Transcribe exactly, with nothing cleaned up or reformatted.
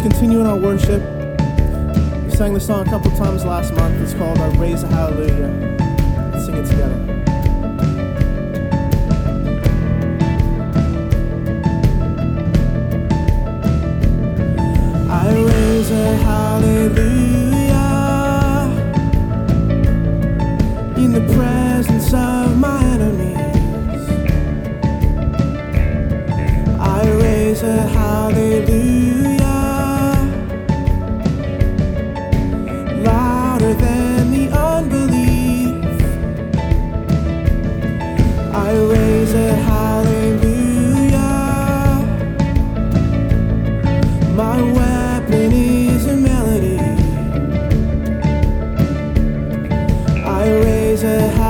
continue in our worship. We sang this song a couple times last month. It's called I Raise a Hallelujah. Let's sing it together. I raise a hallelujah in the presence of my enemies. I raise a hallelujah louder than the unbelief. I raise a hallelujah. My weapon is a melody. I raise a hallelujah.